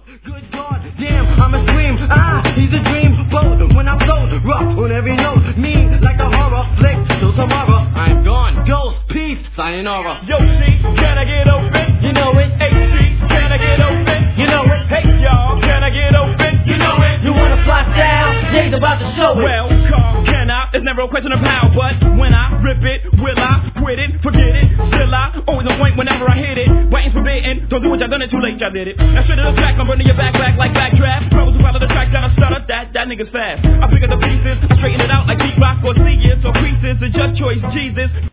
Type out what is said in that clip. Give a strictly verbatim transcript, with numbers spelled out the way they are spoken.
Good God, damn, I'm a scream. Ah, he's a dream. Bold when I'm float, rough on every note. Me like a horror flick. Till tomorrow, I'm gone. Ghost, peace, sayonara. Yo, C, can I get open? You know it. H C, can I get open? You know it. Hey, y'all, can I get open? You know it. You wanna fly down? Jay's about to show it. Well, car, can I? It's never a question of how, but when I rip it, will I quit it? Forget it. Still I always on point whenever I hit it. Waiting forbidden. Don't do what y'all done it too late, y'all did it. Now straight to the track, I'm running your back back like backdraft. Troubles who follow the track down a stutter, that that nigga's fast. I pick up the pieces, I straighten it out like deep rock or see it, so creases. It's your choice, Jesus.